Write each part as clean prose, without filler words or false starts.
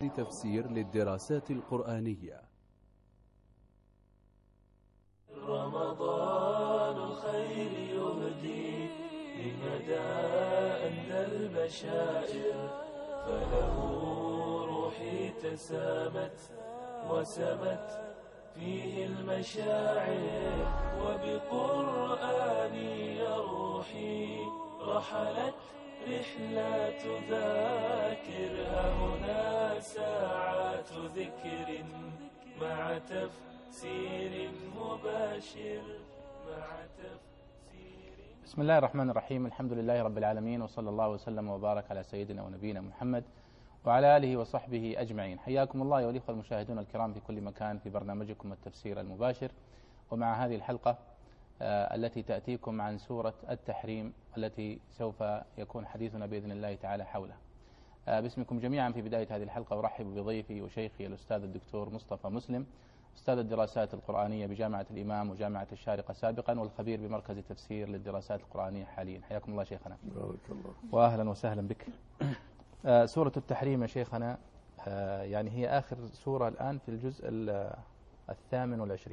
تفسير للدراسات القرآنية. رمضان الخير يهدي لمدى أندى البشائر، فله روحي تسامت وسمت فيه المشاعر، وبقرآني يا روحي رحلت رحلات ذاكر. هنا ساعات ذكر مع تفسير مباشر بسم الله الرحمن الرحيم. الحمد لله رب العالمين، وصلى الله وسلم وبارك على سيدنا ونبينا محمد وعلى آله وصحبه أجمعين. حياكم الله أيها الإخوة المشاهدون الكرام في كل مكان في برنامجكم التفسير المباشر، ومع هذه الحلقة التي تأتيكم عن سورة التحريم التي سوف يكون حديثنا بإذن الله تعالى حولها. باسمكم جميعا في بداية هذه الحلقة أرحب بضيفي وشيخي الأستاذ الدكتور مصطفى مسلم، أستاذ الدراسات القرآنية بجامعة الإمام وجامعة الشارقة سابقا، والخبير بمركز التفسير للدراسات القرآنية حاليا. حياكم الله شيخنا. بارك الله. وأهلا وسهلا بك. سورة التحريم يا شيخنا يعني هي آخر سورة الآن في الجزء 28،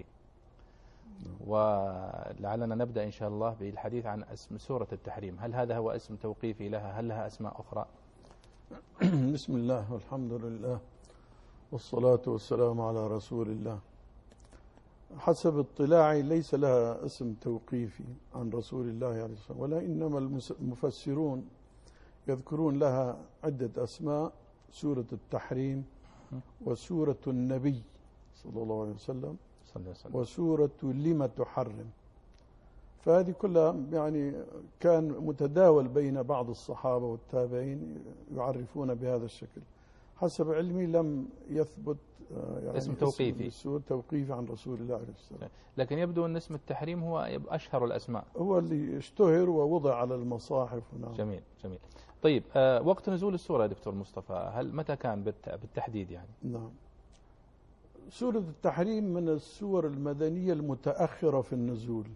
ولعلنا نبدأ إن شاء الله بالحديث عن اسم سورة التحريم. هل هذا هو اسم توقيفي لها؟ هل لها أسماء أخرى؟ بسم الله والحمد لله والصلاة والسلام على رسول الله. حسب اطلاعي ليس لها اسم توقيفي عن رسول الله عليه الصلاة والسلام، ولا إنما المفسرون يذكرون لها عدة أسماء: سورة التحريم، وسورة النبي صلى الله عليه وسلم، وسورة لم تحرم. فهذه كلها يعني كان متداول بين بعض الصحابة والتابعين يعرفون بهذا الشكل. حسب علمي لم يثبت يعني اسم توقيفي توقيفي عن رسول الله عليه الصلاة. لكن يبدو أن اسم التحريم هو أشهر الأسماء، هو اللي اشتهر ووضع على المصاحف. نعم. جميل جميل. طيب وقت نزول السورة يا دكتور مصطفى متى كان بالتحديد يعني؟ نعم، سورة التحريم من السور المدنية المتأخرة في النزول.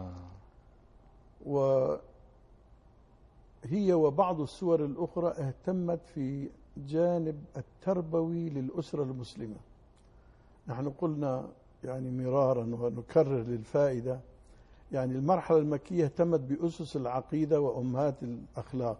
وهي وبعض السور الأخرى اهتمت في جانب التربوي للأسرة المسلمة. نحن قلنا يعني مرارا ونكرر للفائدة، يعني المرحلة المكية اهتمت بأسس العقيدة وأمهات الأخلاق،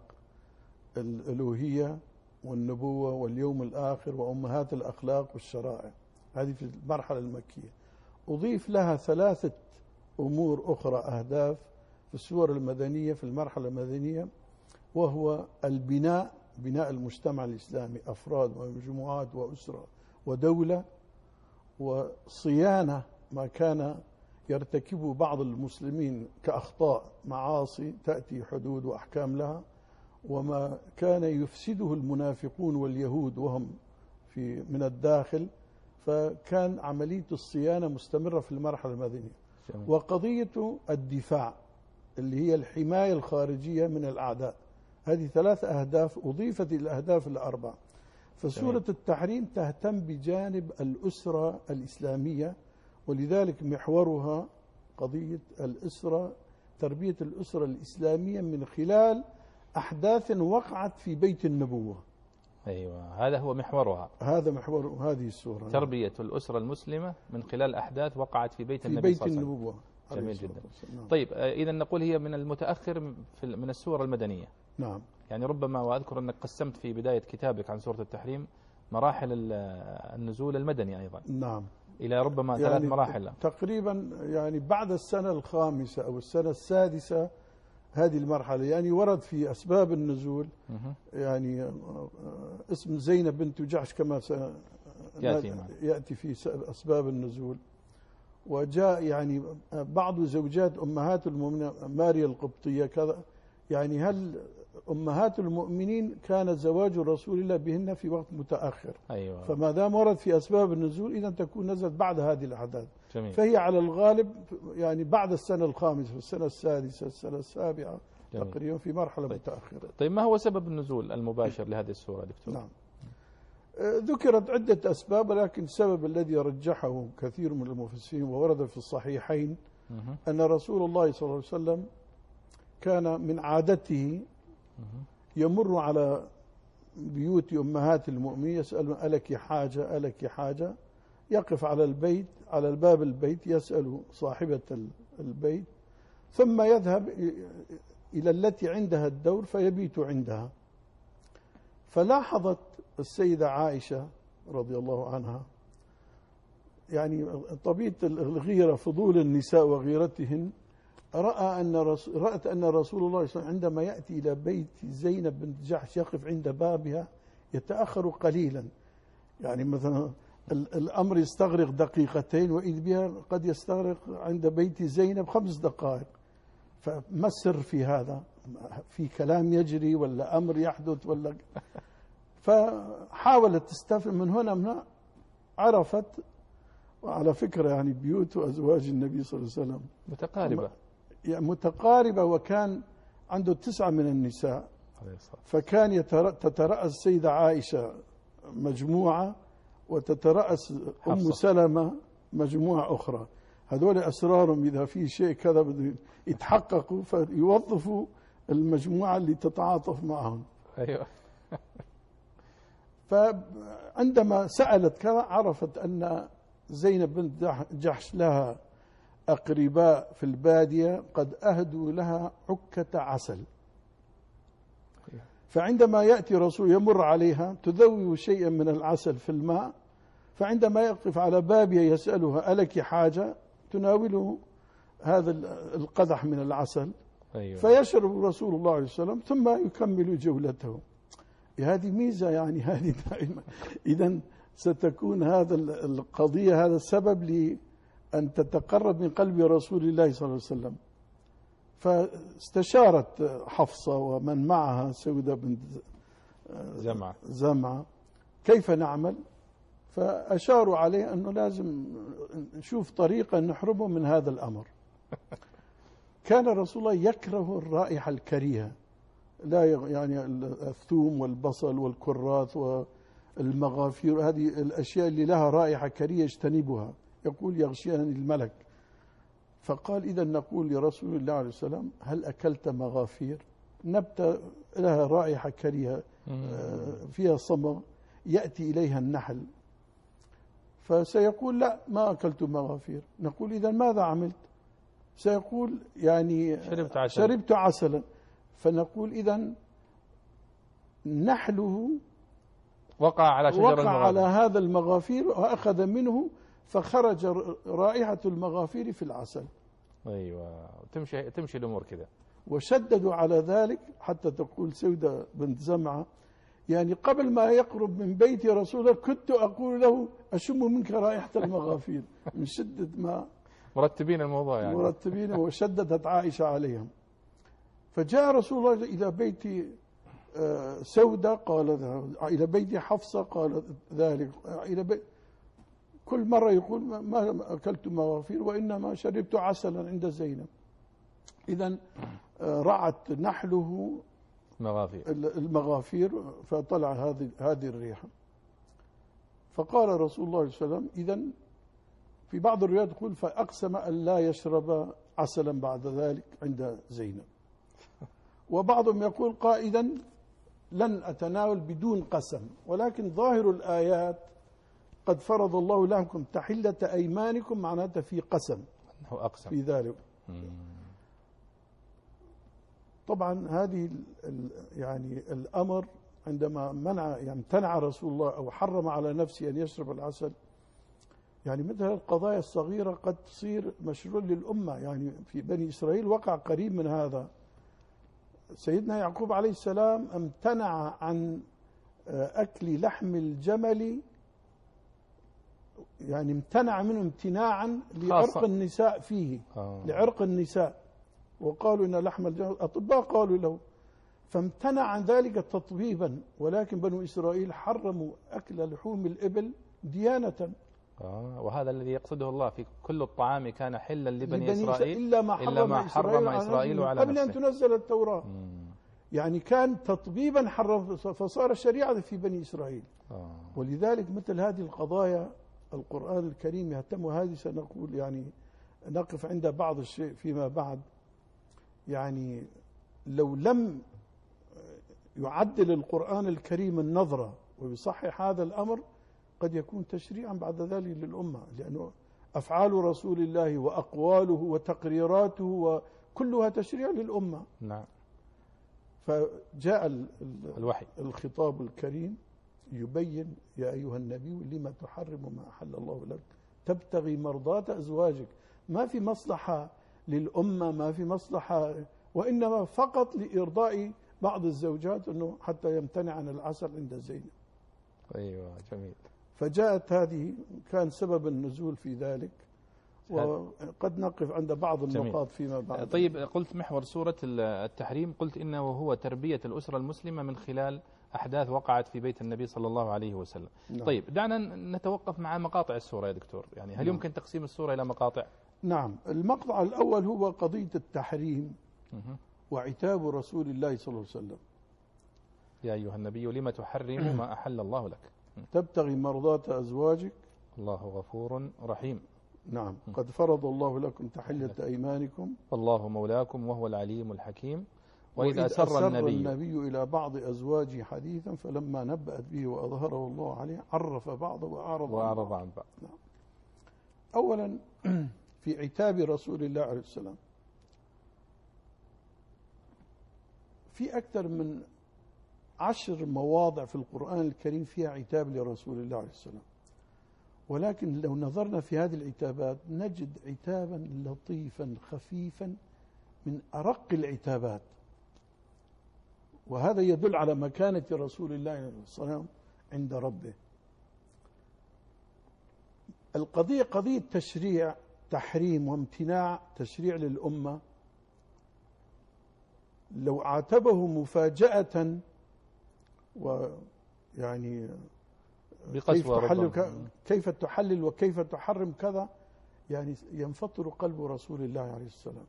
الألوهية والنبوة واليوم الآخر وأمهات الأخلاق والشرائع. هذه في المرحلة المكية. أضيف لها 3 أمور أخرى أهداف في السور المدنية في المرحلة المدنية، وهو بناء المجتمع الإسلامي، أفراد ومجموعات وأسرة ودولة، وصيانة ما كان يرتكبه بعض المسلمين كأخطاء معاصي تأتي حدود وأحكام لها، وما كان يفسده المنافقون واليهود وهم من الداخل. فكان عملية الصيانة مستمرة في المرحلة المدنية. وقضية الدفاع اللي هي الحماية الخارجية من الأعداء. هذه 3 أهداف أضيفت إلى الأهداف ال4. فسورة التحريم تهتم بجانب الأسرة الإسلامية، ولذلك محورها قضية الأسرة، تربية الأسرة الإسلامية من خلال أحداث وقعت في بيت النبوة. أيوة، هذا هو محورها، هذا محور هذه السورة، تربية الأسرة المسلمة من خلال أحداث وقعت في بيت النبي صلى الله عليه وسلم. جميل جدا. طيب إذا نقول هي من المتأخر من السور المدنية. نعم. يعني ربما، وأذكر أنك قسمت في بداية كتابك عن سورة التحريم مراحل النزول المدني أيضا. نعم. إلى ربما يعني 3 مراحل تقريبا، يعني بعد السنة ال5 أو السنة السادسة هذه المرحلة. يعني ورد في أسباب النزول يعني اسم زينب بنت جحش كما يأتي في أسباب النزول. وجاء يعني بعض زوجات أمهات المؤمنين ماريا القبطية كذا. يعني هل أمهات المؤمنين كان زواج رسول الله بهن في وقت متأخر؟ أيوة. فما دام ورد في أسباب النزول إذا تكون نزلت بعد هذه الأحداث. جميل. فهي على الغالب يعني بعد السنة ال5 والسنة السادسة السنة السابعة. جميل. تقريبا في مرحلة متأخرة. طيب ما هو سبب النزول المباشر لهذه السورة دكتور؟ نعم، ذكرت عدة أسباب، ولكن السبب الذي رجحه كثير من المفسرين وورد في الصحيحين أن رسول الله صلى الله عليه وسلم كان من عادته يمر على بيوت أمهات المؤمنين يسألون ألك حاجة ألك حاجة، يقف على البيت على الباب البيت يسأل صاحبة البيت، ثم يذهب إلى التي عندها الدور فيبيت عندها. فلاحظت السيدة عائشة رضي الله عنها يعني طبيعة الغيرة، فضول النساء وغيرتهن، رأت أن رسول الله صلى الله عليه وسلم عندما يأتي إلى بيت زينب بنت جحش يقف عند بابها يتأخر قليلا، يعني مثلا الأمر يستغرق دقيقتين وإذ بها قد يستغرق عند بيت زينب 5 دقائق. فما السر في هذا؟ في كلام يجري ولا أمر يحدث ولا فحاولت تستفهم من هنا عرفت. وعلى فكرة يعني بيوت أزواج النبي صلى الله عليه وسلم متقاربة، يعني متقاربة، وكان عنده 9 من النساء، فكان تترأس السيدة عائشة مجموعة وتترأس أم سلمة مجموعة أخرى. هذول أسرارهم إذا في شيء كذا بده يتحققوا فيوظفوا المجموعة اللي تتعاطف معهم. أيوة. فعندما سألت كذا عرفت أن زينب بنت جحش لها أقرباء في البادية قد أهدوا لها عكة عسل، فعندما يأتي رسول يمر عليها تذوب شيئا من العسل في الماء، فعندما يقف على بابها يسألها ألك حاجة تناوله هذا القدح من العسل. أيوة. فيشرب رسول الله عليه وسلم ثم يكمل جولته. هذه ميزة يعني هذه دائما. إذن ستكون هذا القضية هذا السبب لأن تتقرب من قلب رسول الله صلى الله عليه وسلم. فاستشارت حفصة ومن معها سودة بنت زمعة كيف نعمل، فأشاروا عليه أنه لازم نشوف طريقة نحرمه من هذا الأمر. كان رسول الله يكره الرائحة الكريهة، لا يعني الثوم والبصل والكرات والمغافير، هذه الأشياء اللي لها رائحة كريهة اجتنبها، يقول يغشيني الملك. فقال إذا نقول لرسول الله عليه وسلم هل أكلت مغافير؟ نبتة لها رائحة كريهة فيها صمغ يأتي إليها النحل، فسيقول لا ما أكلت مغافير. نقول إذا ماذا عملت؟ سيقول يعني شربت عسلا. فنقول إذا نحله وقع على شجر وقع على هذا المغافير وأخذ منه فخرج رائحة المغافير في العسل. أيوة، تمشي الأمور كذا. وشددوا على ذلك حتى تقول سودة بنت زمعة يعني قبل ما يقرب من بيت رسول الله كنت أقول له أشم منك رائحة المغافير من شدة ما مرتبين الموضوع يعني مرتبين. وشددت عائشة عليهم. فجاء رسول الله إلى بيت سودة قال إلى بيت حفصة قال ذلك، إلى بيت كل مرة يقول ما أكلت مغافير وإنما شربت عسلا عند زينب. إذن رعت نحله المغافير فطلع هذه الريحة. فقال رسول الله صلى الله عليه وسلم إذن في بعض الروايات يقول فأقسم أن لا يشرب عسلا بعد ذلك عند زينب. وبعضهم يقول قائدا لن أتناول بدون قسم، ولكن ظاهر الآيات قد فرض الله لكم تحلة أيمانكم معناته في قسم أنه أقسم في ذلك. طبعا هذه يعني الأمر عندما امتنع رسول الله أو حرم على نفسه أن يشرب العسل، يعني مثل القضايا الصغيرة قد تصير مشروع للأمة. يعني في بني إسرائيل وقع قريب من هذا. سيدنا يعقوب عليه السلام امتنع عن أكل لحم الجمل، يعني امتنع منه امتناعا لعرق النساء فيه لعرق النساء، وقالوا إن لحم الجمل أطباء قالوا له، فامتنع عن ذلك تطبيبا. ولكن بنو إسرائيل حرموا أكل لحوم الإبل ديانة. وهذا الذي يقصده الله في كل الطعام كان حلا لبني إسرائيل إلا ما حرم إسرائيل على قبل نفسه. أن تنزل التوراة. يعني كان تطبيبا حرم، فصار شريعة في بني إسرائيل. ولذلك مثل هذه القضايا القرآن الكريم يهتم، وهذه سنقول يعني نقف عند بعض الشيء فيما بعد. يعني لو لم يعدل القرآن الكريم النظرة ويصحح هذا الأمر قد يكون تشريعا بعد ذلك للأمة، لأنه أفعال رسول الله وأقواله وتقريراته وكلها تشريع للأمة. نعم. فجاء الوحي الخطاب الكريم يبين: يا أيها النبي لما تحرم ما أحل الله لك تبتغي مرضات أزواجك. ما في مصلحة للأمة، ما في مصلحة، وإنما فقط لإرضاء بعض الزوجات أنه حتى يمتنع عن العسل عند زينب. أيوة جميل. فجاءت هذه، كان سبب النزول في ذلك، وقد نقف عند بعض النقاط فيما بعد. طيب، قلت محور سورة التحريم، قلت إنه هو تربية الأسرة المسلمة من خلال أحداث وقعت في بيت النبي صلى الله عليه وسلم. نعم. طيب، دعنا نتوقف مع مقاطع السورة يا دكتور، يعني هل يمكن تقسيم السورة إلى مقاطع؟ نعم. المقطع الأول هو قضية التحريم وعتاب رسول الله صلى الله عليه وسلم. يا أيها النبي لما تحرم ما أحل الله لك تبتغي مرضات أزواجك الله غفور رحيم. نعم. قد فرض الله لكم تحلة أيمانكم والله مولاكم وهو العليم الحكيم. وإذا أسر النبي إلى بعض أزواجه حديثا فلما نبأت به وأظهره الله عليه عرف بعضه وأعرض عن بعض. نعم. أولا في عتاب رسول الله عليه السلام، في أكثر من 10 مواضع في القرآن الكريم فيها عتاب لرسول الله عليه السلام، ولكن لو نظرنا في هذه العتابات نجد عتابا لطيفا خفيفا من أرق العتابات، وهذا يدل على مكانة رسول الله عليه السلام عند ربه. القضية قضية تشريع، تحريم وامتناع تشريع للأمة. لو عاتبه مفاجأة ويعني كيف تحلل وكيف تحرم كذا، يعني ينفطر قلب رسول الله عليه السلام.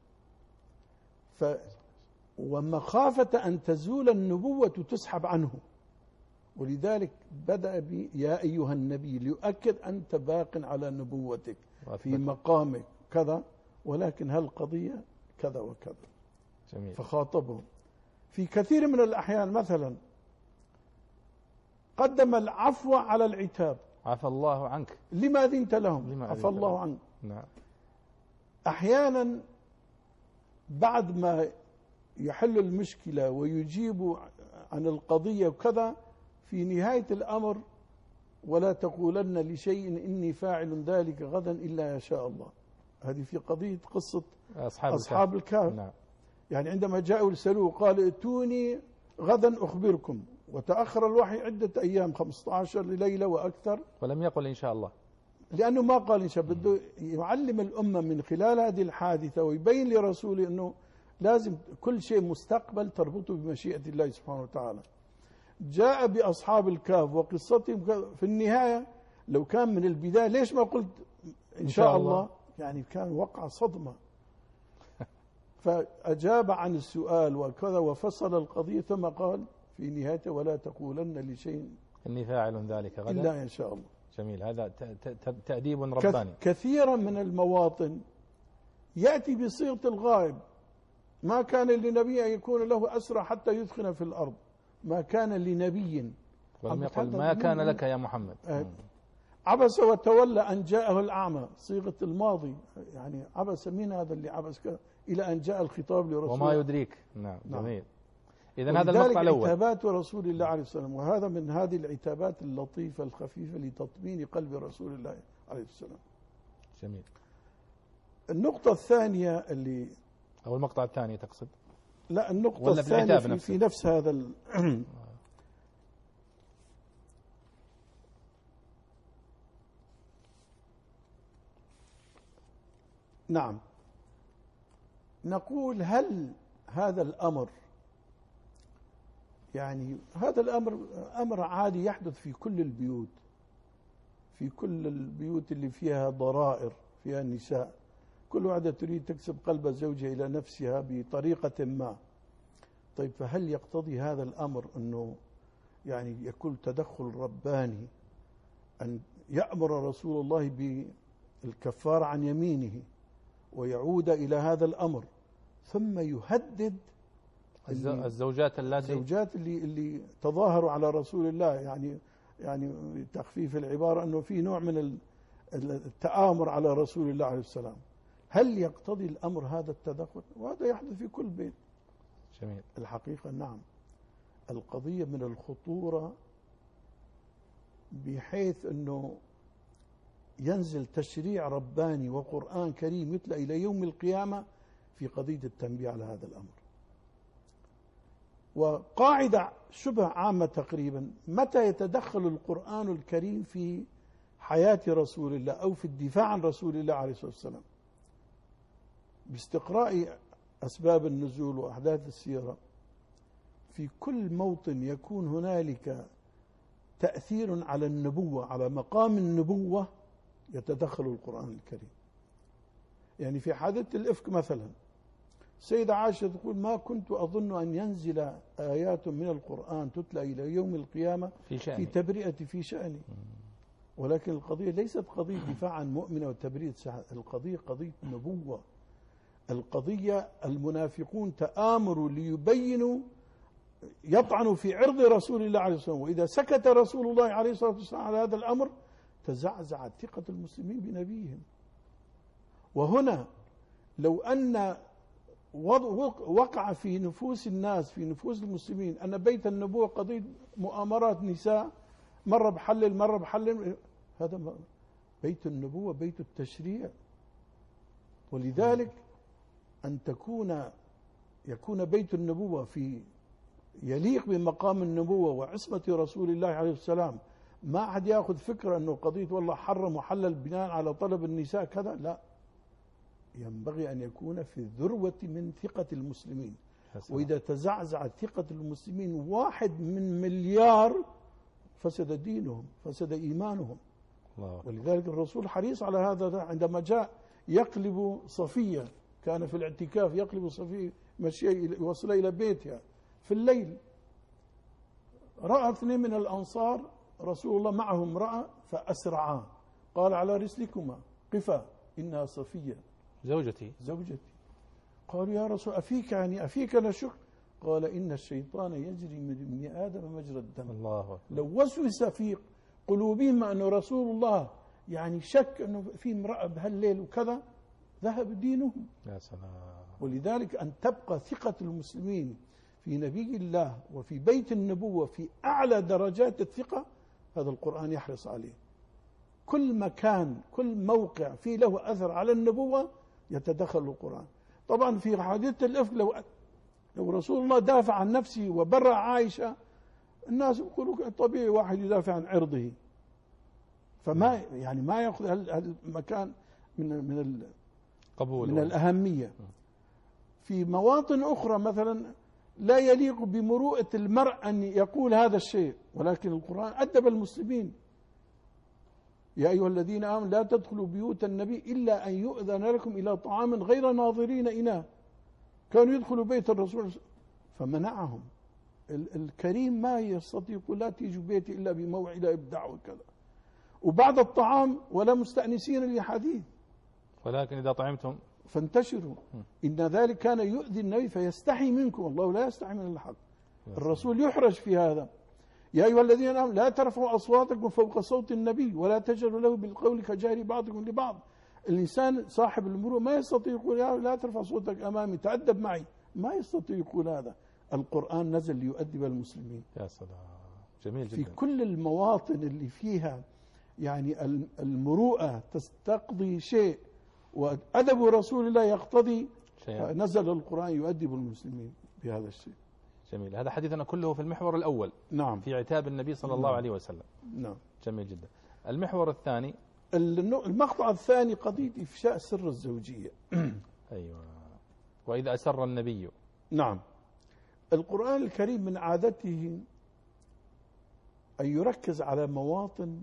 ومخافة أن تزول النبوة تسحب عنه، ولذلك بدأ يا أيها النبي ليؤكد أنت باق على نبوتك في مقامك كذا، ولكن هالقضية كذا وكذا. جميل. فخاطبهم في كثير من الأحيان. مثلا قدم العفو على العتاب. عفى الله عنك لما أذنت لهم، عفى الله عنك. نعم. أحيانا بعد ما يحل المشكلة ويجيب عن القضية وكذا، في نهاية الأمر ولا تقولن لشيء إني فاعل ذلك غدا إلا يشاء الله. هذه في قضية قصة أصحاب الكهف. نعم. يعني عندما جاءوا يسألوه قال ائتوني غدا أخبركم، وتأخر الوحي عدة أيام، 15 ليلة وأكثر، ولم يقل إن شاء الله، لأنه ما قال إن شاء الله. بده يعلم الأمة من خلال هذه الحادثة ويبين لرسوله أنه لازم كل شيء مستقبل تربطه بمشيئة الله سبحانه وتعالى. جاء بأصحاب الكهف وقصتهم في النهاية. لو كان من البداية ليش ما قلت إن شاء الله؟ يعني كان وقع صدمة. فأجاب عن السؤال وكذا وفصل القضية، ثم قال في نهايته ولا تقولن لشيء إني فاعل ذلك غدا إلا إن شاء الله. جميل. هذا تأديب رباني. كثيرا من المواطن يأتي بصيغة الغائب. ما كان لنبي أن يكون له أسرى حتى يثخن في الأرض، ما كان لنبي. ولم يقل ما كان لك يا محمد. عبس وتولى أن جاءه الأعمى، صيغة الماضي. يعني عبس، مين هذا اللي عبس إلى أن جاء الخطاب لرسول الله وما يدريك. نعم. جميل. إذن هذا المقطع الأول، عتابات رسول الله عليه السلام، وهذا من هذه العتابات اللطيفة الخفيفة لتطمين قلب رسول الله عليه السلام. جميل. النقطة الثانية اللي أو المقطع الثاني تقصد؟ لا، النقطة الثانية في نفس هذا نعم. نقول هل هذا الأمر، يعني هذا الأمر أمر عادي يحدث في كل البيوت، في كل البيوت اللي فيها ضرائر، فيها نساء، كل واحدة تريد تكسب قلب زوجها إلى نفسها بطريقة ما. طيب، فهل يقتضي هذا الأمر أنه يعني يكون تدخل رباني أن يأمر رسول الله بالكفار عن يمينه ويعود إلى هذا الأمر ثم يهدد الزوجات اللي تظاهروا على رسول الله، يعني تخفيف العبارة أنه في نوع من التآمر على رسول الله عليه السلام. هل يقتضي الأمر هذا التدخل؟ وهذا يحدث في كل بيت. جميل. الحقيقة نعم، القضية من الخطورة بحيث أنه ينزل تشريع رباني وقرآن كريم يتلى إلى يوم القيامة في قضية التنبيه على هذا الأمر. وقاعدة شبه عامة تقريبا: متى يتدخل القرآن الكريم في حياة رسول الله أو في الدفاع عن رسول الله عليه الصلاة والسلام؟ باستقراء أسباب النزول وأحداث السيرة، في كل موطن يكون هنالك تأثير على النبوة، على مقام النبوة، يتدخل القرآن الكريم. يعني في حادثة الإفك مثلا، السيدة عائشة تقول: ما كنت أظن أن ينزل آيات من القرآن تتلى إلى يوم القيامة في تبرئة في شأني. ولكن القضية ليست قضية دفاع عن مؤمنة وتبرئة، القضية قضية نبوة. القضية المنافقون تآمروا ليبينوا، يطعنوا في عرض رسول الله عليه الصلاة والسلام، وإذا سكت رسول الله عليه الصلاة والسلام على هذا الأمر تزعزعت ثقة المسلمين بنبيهم. وهنا لو أن وقع في نفوس الناس، في نفوس المسلمين، أن بيت النبوة قضية مؤامرات نساء، مرة بحلل مرة بحلل، هذا بيت النبوة بيت التشريع. ولذلك أن يكون بيت النبوة يليق بمقام النبوة وعصمة رسول الله عليه السلام، ما أحد يأخذ فكرة أنه قضية والله حرم وحلل بناء على طلب النساء كذا، لا، ينبغي أن يكون في الذروة من ثقة المسلمين. وإذا تزعزعت ثقة المسلمين 1 من مليار فسد دينهم، فسد إيمانهم. ولذلك الرسول حريص على هذا. عندما جاء يقلب صفية، كان في الاعتكاف يقلب صفية مشي يوصل إلى بيتها في الليل، رأى 2 من الأنصار رسول الله معهم امرأة فأسرعا، قال: على رسلكما قفا إنها صفية زوجتي. قالوا: يا رسول أفيك نشك؟ قال: إن الشيطان يجري من ابن آدم مجرى الدم. الله. لو وسوس في قلوبهم أن رسول الله يعني شك أنه في امرأة بهالليل وكذا، ذهب دينهم. يا سلام. ولذلك أن تبقى ثقة المسلمين في نبي الله وفي بيت النبوة في أعلى درجات الثقة، هذا القرآن يحرص عليه. كل مكان، كل موقع فيه له أثر على النبوة يتدخل القرآن. طبعا في حادثة الإفك لو رسول الله دافع عن نفسه وبرأ عائشة، الناس يقولوا طبيعي واحد يدافع عن عرضه، فما يعني ما يأخذ المكان من قبول من الأهمية. في مواطن أخرى مثلا لا يليق بمروءة المرء أن يقول هذا الشيء، ولكن القرآن أدب المسلمين: يا أيها الذين آمنوا لا تدخلوا بيوت النبي إلا أن يؤذن لكم إلى طعام غير ناظرين إناه. كانوا يدخلوا بيت الرسول فمنعهم. الكريم ما يستطيع يقول: لا تيجوا بيتي إلا بموعد إبداع وكذا. وبعد الطعام: ولا مستأنسين لحديث، ولكن إذا طعمتم فانتشروا. إن ذلك كان يؤذي النبي فيستحي منكم، الله لا يستحي من الحق. الرسول يحرج في هذا: يا أيها الذين آمنوا لا ترفعوا أصواتكم فوق صوت النبي ولا تجهروا له بالقول كجهر بعضكم لبعض. الإنسان صاحب المروءة ما يستطيع يقول: يا لا ترفع صوتك أمامي، تأدب معي، ما يستطيع يقول هذا. القرآن نزل ليؤدب المسلمين. يا سلام، جميل جدا. في كل المواطن اللي فيها يعني المروءة تستقضي شيء وأدب رسول الله يقتضي شيء، نزل القرآن يؤدب المسلمين بهذا الشيء. جميل. هذا حديثنا كله في المحور الأول. نعم. في عتاب النبي صلى الله عليه وسلم. نعم. جميل جدا. المحور الثاني، المقطع الثاني قضية إفشاء سر الزوجية. أيوة. وإذا أسر النبي. نعم. القرآن الكريم من عادته أن يركز على مواطن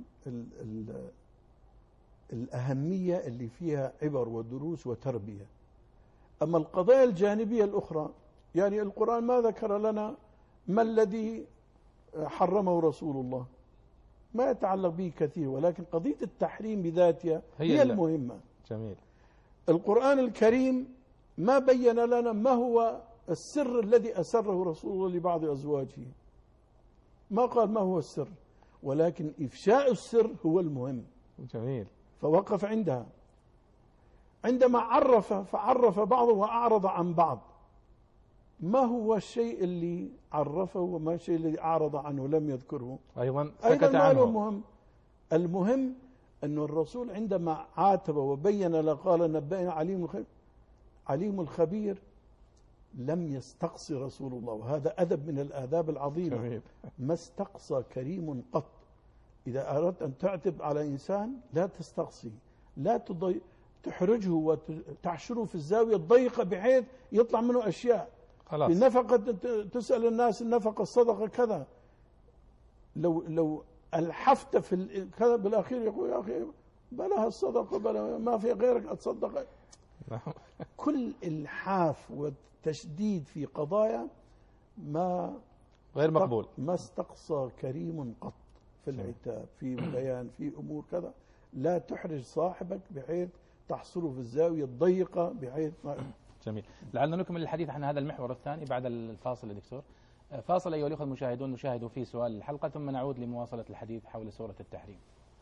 الأهمية اللي فيها عبر ودروس وتربية. أما القضايا الجانبية الأخرى، يعني القرآن ما ذكر لنا ما الذي حرمه رسول الله، ما يتعلق به كثير، ولكن قضية التحريم بذاتها هي المهمة. جميل. القرآن الكريم ما بين لنا ما هو السر الذي أسره رسول الله لبعض أزواجه، ما قال ما هو السر، ولكن إفشاء السر هو المهم. جميل. فوقف عندها. عندما فعرف بعضه وأعرض عن بعض. ما هو الشيء اللي عرفه وما الشيء الذي أعرض عنه لم يذكره؟ أيضا ما له المهم. المهم أن الرسول عندما عاتب وبين له قال نبأنا عليم الخبير لم يستقصي رسول الله، وهذا أدب من الآداب العظيمة. ما استقصى كريم قط. إذا أردت أن تعتب على إنسان لا تستقصي، لا تحرجه وتحشره في الزاوية الضيقة بحيث يطلع منه أشياء. خلاص. النفقة تسأل الناس النفقة الصدقة كذا، لو الحفت في كذا بالأخير يقول يا أخي بلاها الصدقة بلا ما في غيرك أتصدق. كل الحاف والتشديد في قضايا ما غير مقبول. ما استقصى كريم قط في العتاب، في بيان، في أمور كذا. لا تحرج صاحبك بحيث تحصره في الزاوية الضيقة بحيث ما. جميل. لعلنا نكمل الحديث عن هذا المحور الثاني بعد الفاصل يا دكتور. فاصل أيها الأخوة المشاهدون، نشاهد فيه سؤال الحلقة ثم نعود لمواصلة الحديث حول سورة التحريم.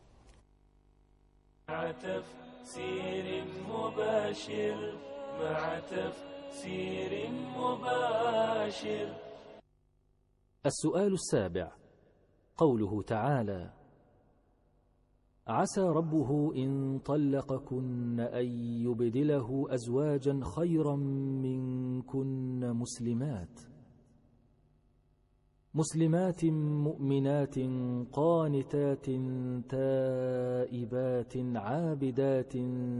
مع تفسير مباشر، مع تفسير مباشر. السؤال السابع، قوله تعالى: عسى ربه إن طلقكن أن يبدله أزواجا خيرا منكن مسلمات مؤمنات قانتات تائبات عابدات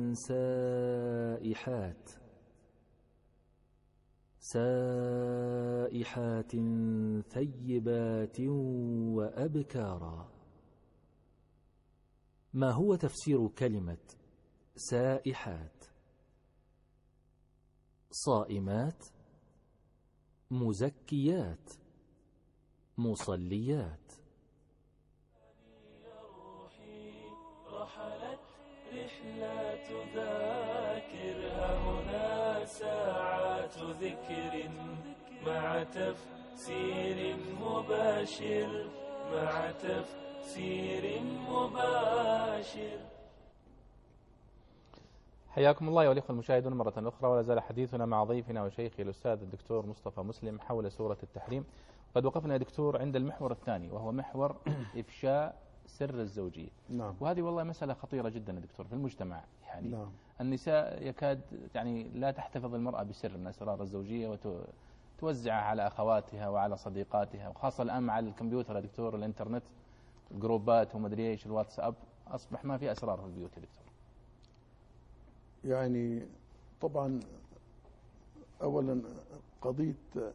سائحات ثيبات وأبكارا. ما هو تفسير كلمة سائحات؟ صائمات، مزكيات، مصليات. رحلت رحلات ذاكرها هنا ساعات ذكر مع تفسير مباشر، مع تفسير مباشر. حياكم الله أيها الأخوة المشاهدون مرة أخرى، ولا زال حديثنا مع ضيفنا وشيخي الأستاذ الدكتور مصطفى مسلم حول سورة التحريم. قد وقفنا يا دكتور عند المحور الثاني وهو محور إفشاء سر الزوجية. نعم. وهذه والله مسألة خطيرة جدا يا دكتور في المجتمع. يعني نعم. النساء يكاد لا تحتفظ المرأة بسر من أسرار الزوجية وتوزعها على أخواتها وعلى صديقاتها، وخاصة الآن مع الكمبيوتر يا دكتور، الإنترنت، الجروبات ومدري إيش، الواتساب، أصبح ما في أسرار في البيوت يا دكتور. يعني طبعا أولا قضية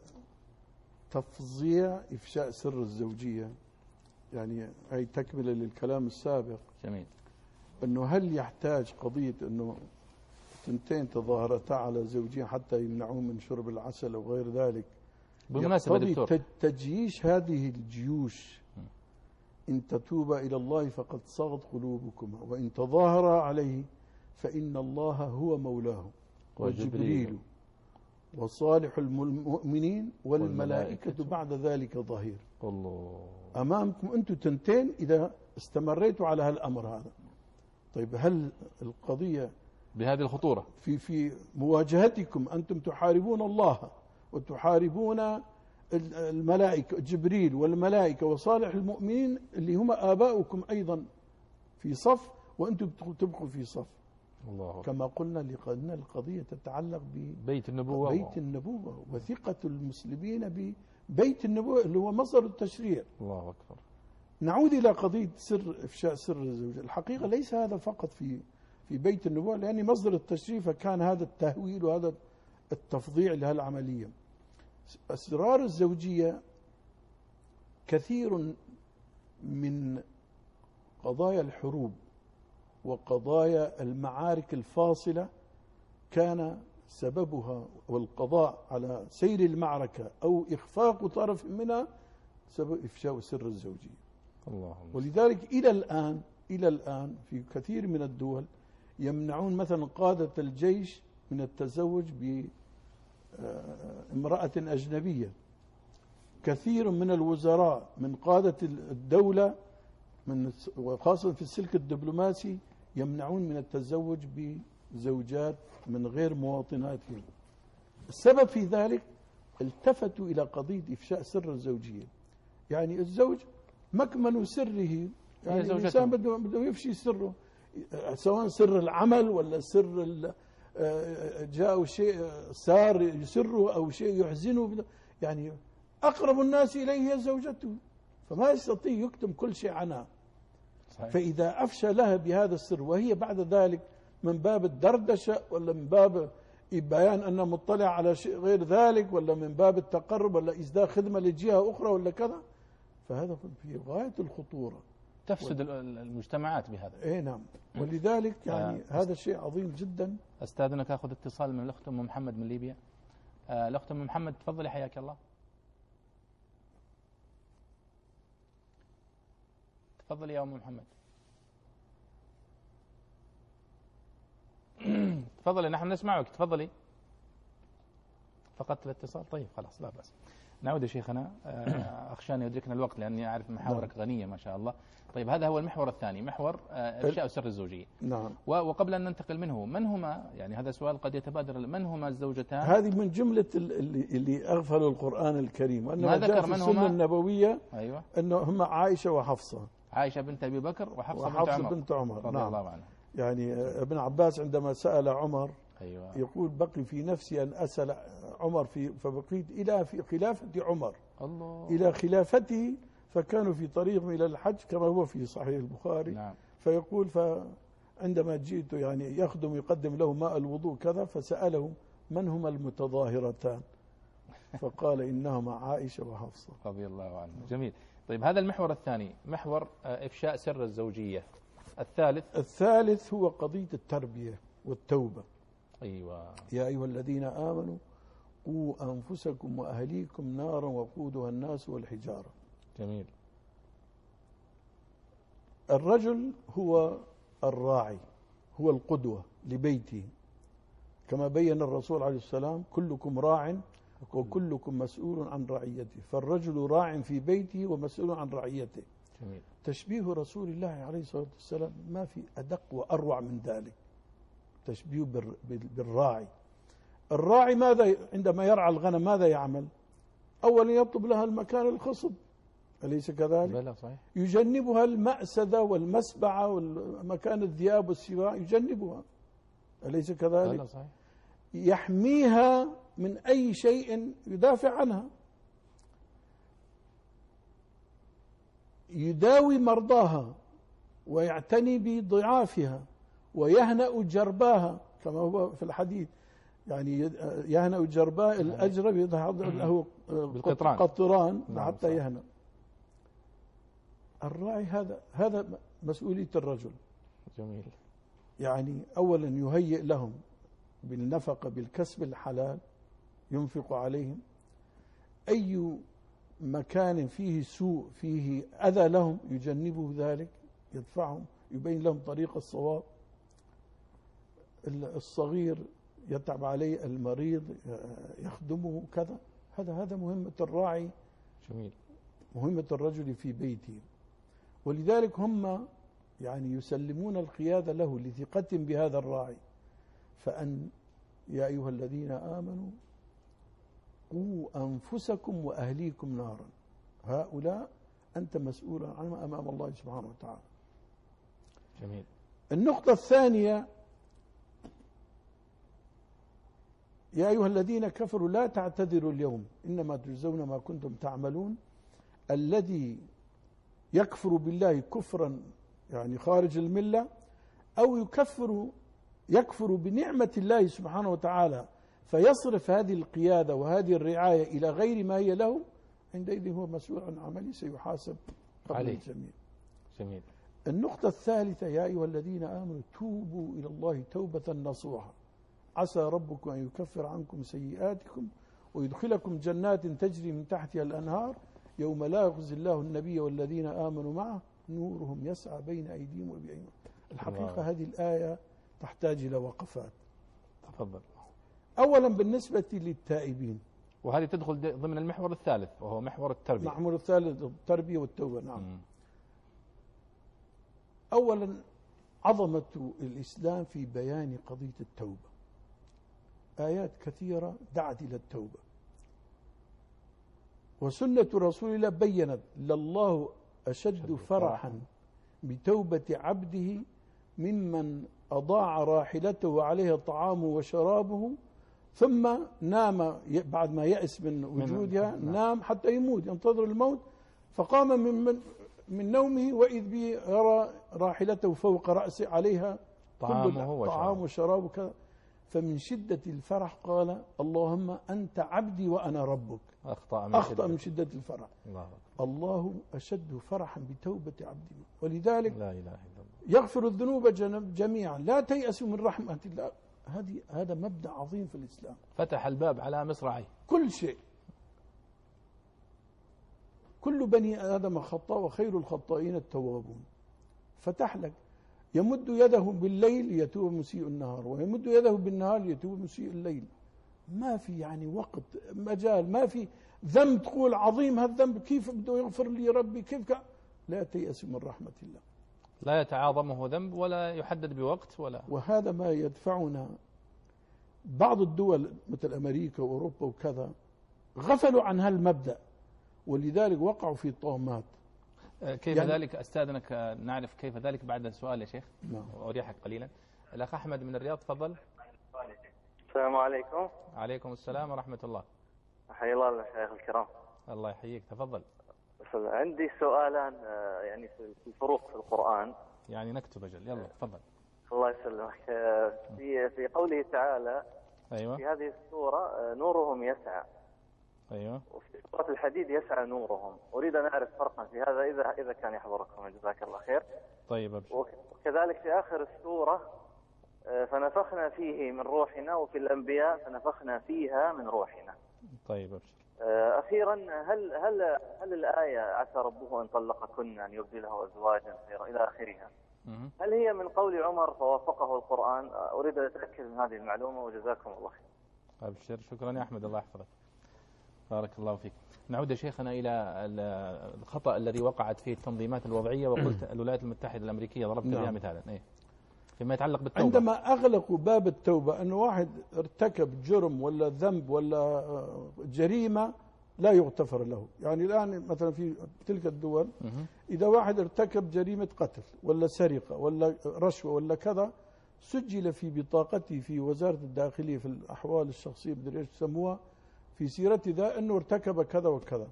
تفظيع إفشاء سر الزوجية، يعني هي تكملة للكلام السابق. جميل. أنه هل يحتاج قضية أنه ثنتين تظاهرتا على زوجين حتى يمنعون من شرب العسل أو غير ذلك؟ بالمناسبة دكتور، تجيش هذه الجيوش إن تتوبا إلى الله فقد صغت قلوبكما وإن تظاهرا عليه فإن الله هو مولاه وجبريل وصالح المؤمنين والملائكة بعد ذلك ظهير. الله. أمامكم أنتم تنتين إذا استمريتوا على هالأمر هذا. طيب هل القضية بهذه الخطورة في مواجهتكم أنتم تحاربون الله وتحاربون الملائكة، جبريل والملائكة وصالح المؤمنين اللي هم آباؤكم أيضا في صف وأنتم تبقوا في صف. الله. كما قلنا لأن القضية تتعلق ببيت النبوة، بيت النبوة وثقة المسلمين ببيت النبوة اللي هو مصدر التشريع. الله أكبر. نعود إلى قضية إفشاء سر الزوجية. الحقيقة ليس هذا فقط في بيت النبوة، لأن مصدر التشريع فكان هذا التهويل وهذا التفظيع لهالعملية. أسرار الزوجية كثير من قضايا الحروب وقضايا المعارك الفاصلة كان سببها والقضاء على سير المعركة أو إخفاق طرف منها سبب إفشاء سر الزوجية. الله. ولذلك إلى الآن في كثير من الدول يمنعون مثلا قادة الجيش من التزوج امرأة أجنبية. كثير من الوزراء من قادة الدولة وخاصة في السلك الدبلوماسي يمنعون من التزوج بزوجات من غير مواطناتهم. السبب في ذلك التفتوا إلى قضية إفشاء سر الزوجية. يعني الزوج مكمن سره، يعني الإنسان بده يفشي سره، سواء سر العمل ولا سر جاء شيء سار يسره أو شيء يحزنه، يعني أقرب الناس إليه هي زوجته، فما يستطيع يكتم كل شيء عنها. صحيح. فإذا أفشى لها بهذا السر وهي بعد ذلك من باب الدردشة ولا من باب بيان أنها مطلع على شيء غير ذلك ولا من باب التقرب ولا إسداء خدمة لجهة أخرى ولا كذا، فهذا في غاية الخطورة، تفسد المجتمعات بهذا. إيه نعم. ولذلك يعني هذا الشيء عظيم جدا. أستاذنك أخذ اتصال من الأخت أم محمد من ليبيا. الأخت أم محمد تفضلي، حياك الله. تفضلي يا أم محمد. تفضلي، نحن نسمعك، تفضلي. فقدت الاتصال؟ طيب خلاص لا بأس. نعود يا شيخنا، أخشى أن يدركنا الوقت لأني أعرف محاورك غنية ما شاء الله. طيب هذا هو المحور الثاني، محور إفشاء سر الزوجية. نعم. وقبل أن ننتقل منه، من هما، يعني هذا سؤال قد يتبادر، من هما الزوجتان؟ هذه من جملة اللي أغفلوا القرآن الكريم، ما ذكر في السنة النبوية. أيوة. أنه هم عائشة وحفصة. عائشة بنت أبي بكر وحفصة بنت عمر رضي الله عنها. يعني ابن عباس عندما سأل عمر، أيوة. يقول بقي في نفسي أن أسأل عمر فبقيت إلى في خلافة عمر الله. إلى خلافته، فكانوا في طريقهم إلى الحج كما هو في صحيح البخاري. نعم. فيقول فعندما جئت يعني يقدم له ماء الوضوء كذا، فسألهم من هما المتظاهرتان، فقال إنهما عائشة وحفصة رضي الله عنه. جميل. طيب هذا المحور الثاني، محور إفشاء سر الزوجية. الثالث هو قضية التربية والتوبة. أيوة. يا أيها الذين آمنوا قوا أنفسكم وأهليكم نارا وقودها الناس والحجارة. جميل. الرجل هو الراعي، هو القدوة لبيته، كما بين الرسول عليه السلام كلكم راع وكلكم مسؤول عن رعيته، فالرجل راع في بيته ومسؤول عن رعيته. جميل. تشبيه رسول الله عليه الصلاة والسلام ما في أدق وأروع من ذلك، تشبيه بالراعي. الراعي ماذا عندما يرعى الغنم ماذا يعمل؟ أولا يطلب لها المكان الخصب، أليس كذلك؟ بلى صحيح. يجنبها المأسدة والمسبعة والمكان الذئاب والسباع، يجنبها، أليس كذلك؟ بلى صحيح. يحميها من أي شيء يدافع عنها، يداوي مرضاها ويعتني بضعافها ويهنأ جرباها كما هو في الحديث، يعني يهنأ جرباء الأجرب يضع له قطران حتى يهنأ. الراعي هذا مسؤولية الرجل. جميل. يعني أولا يهيئ لهم بالنفقة بالكسب الحلال، ينفق عليهم، أي مكان فيه سوء فيه أذى لهم يجنبه ذلك، يدفعهم، يبين لهم طريق الصواب. الصغير يتعب عليه، المريض يخدمه كذا. هذا مهمة الراعي. جميل. مهمة الرجل في بيته. ولذلك هم يعني يسلمون القيادة له لثقتهم بهذا الراعي. فأن يا أيها الذين آمنوا قوا أنفسكم وأهليكم نارا، هؤلاء أنت مسؤول عنهم أمام الله سبحانه وتعالى. جميل. النقطة الثانية، يا أيها الذين كفروا لا تعتذروا اليوم إنما تجزون ما كنتم تعملون. الذي يكفر بالله كفرا يعني خارج الملة، أو يكفر بنعمة الله سبحانه وتعالى فيصرف هذه القيادة وهذه الرعاية إلى غير ما هي له، عندئذ هو مسؤول عن عمله، سيحاسب قبل الجميع. جميل. النقطة الثالثة، يا أيها الذين آمنوا توبوا إلى الله توبة نصوحا عسى ربكم أن يكفر عنكم سيئاتكم ويدخلكم جنات تجري من تحتها الأنهار يوم لا يخزي الله النبي والذين آمنوا معه نورهم يسعى بين أيديهم وبأيمانهم. الحقيقة هذه الآية تحتاج إلى وقفات. تفضل. أولا بالنسبة للتائبين، وهذه تدخل ضمن المحور الثالث وهو محور التربية. المحور الثالث التربية والتوبة. نعم. أولا عظمة الإسلام في بيان قضية التوبة، آيات كثيرة دعت إلى التوبة، وسنة رسول الله بيّنت لله أشد فرحا بتوبة عبده ممن أضاع راحلته وعليها طعامه وشرابه ثم نام بعد ما يأس من وجودها، نام حتى يموت ينتظر الموت، فقام من نومه وإذ به يرى راحلته فوق رأسه عليها طعام وشراب وكذا، فمن شدة الفرح قال اللهم أنت عبدي وأنا ربك. أخطأ من شدة الفرح. الله أشد فرحا بتوبة عبده، ولذلك لا إله إلا الله يغفر الذنوب جميعا، لا تيأسوا من رحمة الله. هذا مبدأ عظيم في الإسلام، فتح الباب على مصراعيه كل شيء. كل بني آدم خطاء وخير الخطائين التوابون. فتح لك يمد يده بالليل ليتوب مسيء النهار، ويمد يده بالنهار ليتوب مسيء الليل. ما في يعني وقت مجال، ما في ذنب تقول عظيم هالذنب كيف بده يغفر لي ربي كيف لا تيأس من رحمة الله. لا يتعاظمه ذنب ولا يحدد بوقت ولا. وهذا ما يدفعنا بعض الدول مثل أمريكا وأوروبا وكذا غفلوا عن هالمبدأ، ولذلك وقعوا في طامات. كيف يعني ذلك؟ أستاذنك نعرف كيف ذلك بعد السؤال يا شيخ. نعم. أريحك قليلا. الأخ أحمد من الرياض تفضل. السلام عليكم. عليكم السلام ورحمة الله. حيا الله المشايخ الكرام. الله يحييك، تفضل. عندي سؤالان يعني في الفروق في القرآن. يعني نكتب أجل، يلا تفضل. الله يسلمك. في قوله تعالى أيوة. في هذه السورة نورهم يسعى. أيوة. وفي سورة الحديد يسعى نورهم. أريد أن أعرف فرقا في هذا إذا كان يحضركم، جزاك الله خير. طيب أبشر. وكذلك في آخر السورة فنفخنا فيه من روحنا، وفي الأنبياء فنفخنا فيها من روحنا. طيب أبشر. أخيرا هل الآية عسى ربه أن طلقكن أن يبدله أزواجا خيرا إلى آخرها، هل هي من قول عمر فوافقه القرآن؟ أريد أن أتأكد من هذه المعلومة وجزاكم الله خير. أبشر، شكرا يا أحمد، الله يحفظك، بارك الله فيك. نعود يا شيخنا إلى الخطأ الذي وقعت فيه التنظيمات الوضعية، وقلت الولايات المتحدة الأمريكية ضربت بها مثالا فيما يتعلق بالتوبة. عندما أغلقوا باب التوبة أن واحد ارتكب جرم ولا ذنب ولا جريمة لا يغتفر له. يعني الآن مثلا في تلك الدول إذا واحد ارتكب جريمة قتل ولا سرقة ولا رشوة ولا كذا، سجل في بطاقته في وزارة الداخلية في الأحوال الشخصية بدري ايش يسموها في سيرته ذا أنه ارتكب كذا وكذا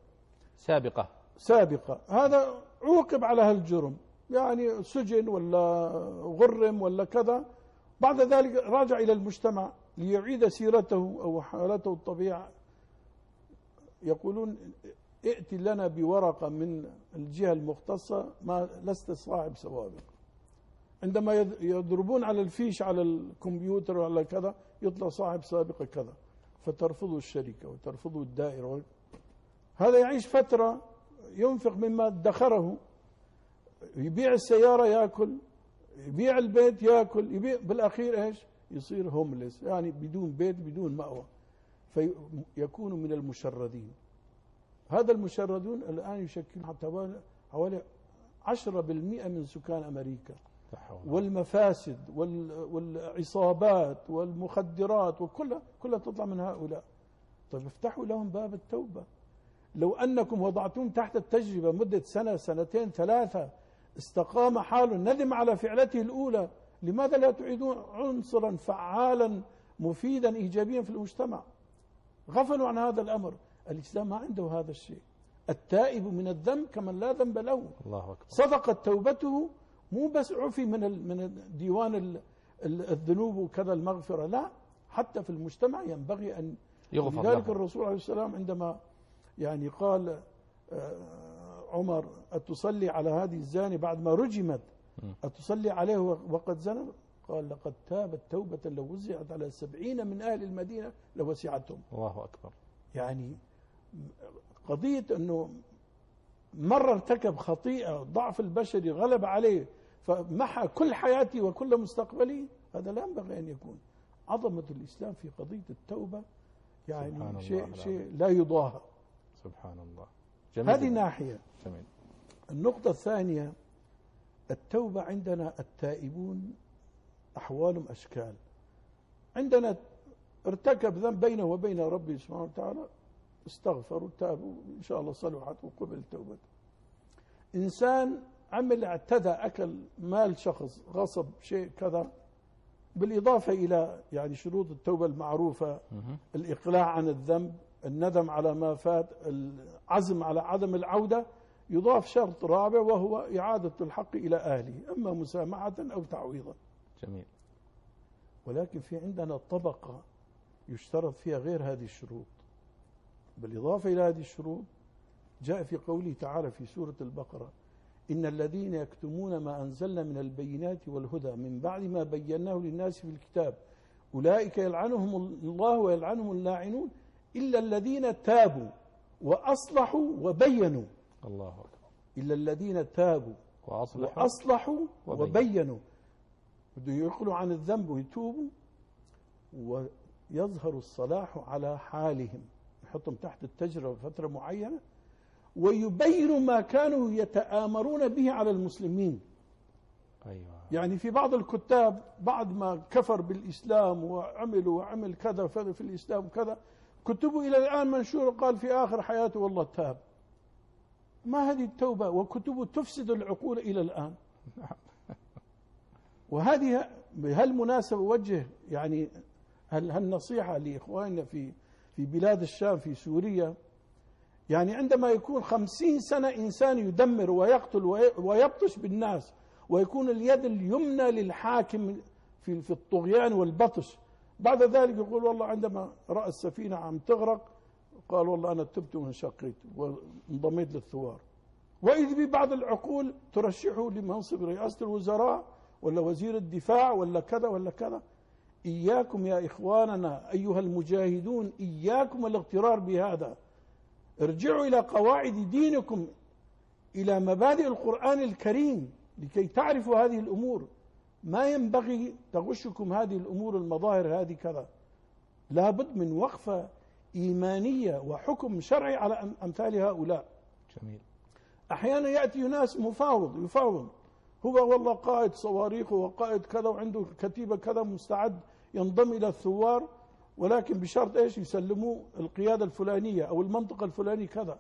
سابقة. هذا عوقب على هالجرم، يعني سجن ولا غرم ولا كذا، بعد ذلك راجع إلى المجتمع ليعيد سيرته أو حالته الطبيعة. يقولون ائت لنا بورقة من الجهة المختصة ما لست صاحب سوابق. عندما يضربون على الفيش على الكمبيوتر وعلى كذا يطلع صاحب سابقة كذا، فترفضوا الشركة وترفضوا الدائرة. هذا يعيش فترة ينفق مما ادخره، يبيع السيارة يأكل، يبيع البيت يأكل، يبيع بالأخير إيش؟ يصير هومليس، يعني بدون بيت بدون مأوى، فيكون من المشردين. هذا المشردون الآن يشكلون حوالي 10% من سكان أمريكا، والمفاسد والعصابات والمخدرات كلها تطلع من هؤلاء. طيب افتحوا لهم باب التوبة. لو أنكم وضعتم تحت التجربة مدة سنة سنتين ثلاثة استقام حاله ندم على فعلته الأولى، لماذا لا تعيدون عنصرا فعالا مفيدا إيجابيا في المجتمع؟ غفلوا عن هذا الأمر. الإسلام ما عنده هذا الشيء. التائب من الذنب كمن لا ذنب له. الله أكبر. صدقت توبته، مو بس عفي من ديوان الذنوب وكذا المغفرة، لا، حتى في المجتمع ينبغي أن يغفر. لذلك الرسول عليه السلام عندما يعني قال عمر أتصلي على هذه الزاني بعد ما رجمت، أتصلي عليه وقد زنى؟ قال لقد تابت توبة لو وزعت على 70 من أهل المدينة لوسعتهم. الله أكبر. يعني قضية أنه مرة ارتكب خطيئة، ضعف البشري غلب عليه فمحى كل حياتي وكل مستقبلي، هذا لا ينبغي أن يكون. عظمة الإسلام في قضية التوبة يعني شيء لا يضاهى. سبحان الله. هذه ناحية. جميل. النقطة الثانية، التوبة عندنا التائبون أحوال أشكال. عندنا ارتكب ذنب بينه وبين ربه سبحانه وتعالى، استغفروا تابوا إن شاء الله صلحت وقبل توبته. إنسان عمل اعتدى، أكل مال شخص، غصب شيء كذا، بالإضافة إلى يعني شروط التوبة المعروفة، الإقلاع عن الذنب، الندم على ما فات، العزم على عدم العودة، يضاف شرط رابع وهو إعادة الحق إلى أهله، أما مسامحة أو تعويضا. جميل. ولكن في عندنا طبقة يشترط فيها غير هذه الشروط. بالإضافة إلى هذه الشروط جاء في قوله تعالى في سورة البقرة: إن الذين يكتمون ما أنزلنا من البينات والهدى من بعد ما بيناه للناس في الكتاب أولئك يلعنهم الله ويلعنهم اللاعنون إلا الذين تابوا وأصلحوا وبينوا. الله أكبر. إلا الذين تابوا وأصلحوا وبينوا. بده يقلوا عن الذنب ويتوبوا ويظهر الصلاح على حالهم، يحطهم تحت التجربة فترة معينة، ويبينوا ما كانوا يتآمرون به على المسلمين. أيوة. يعني في بعض الكتاب بعد ما كفر بالإسلام وعمل كذا في الإسلام كذا، كتبوا إلى الآن منشور قال في آخر حياته والله تاب. ما هذه التوبة؟ وكتبوا تفسد العقول إلى الآن. وهذه بهالمناسبة وجه يعني هالنصيحة لإخواننا في بلاد الشام في سوريا. يعني عندما يكون 50 سنة إنسان يدمر ويقتل ويبطش بالناس، ويكون اليد اليمنى للحاكم في الطغيان والبطش، بعد ذلك يقول والله عندما رأى السفينة عم تغرق قال والله أنا تبت وانشقيت وانضميت للثوار. وإذ ببعض العقول ترشحه لمنصب رئاسة الوزراء ولا وزير الدفاع ولا كذا ولا كذا. إياكم يا إخواننا أيها المجاهدون، إياكم الاغترار بهذا. ارجعوا إلى قواعد دينكم، إلى مبادئ القرآن الكريم لكي تعرفوا هذه الأمور. ما ينبغي تغشكم هذه الأمور، المظاهر هذه كذا. لابد من وقفة إيمانية وحكم شرعي على أمثال هؤلاء. جميل. أحيانا يأتي ناس يفاوض، هو والله قائد صواريخ وقائد كذا وعنده كتيبة كذا مستعد ينضم إلى الثوار، ولكن بشرط إيش؟ يسلموه القيادة الفلانية أو المنطقة الفلانية كذا.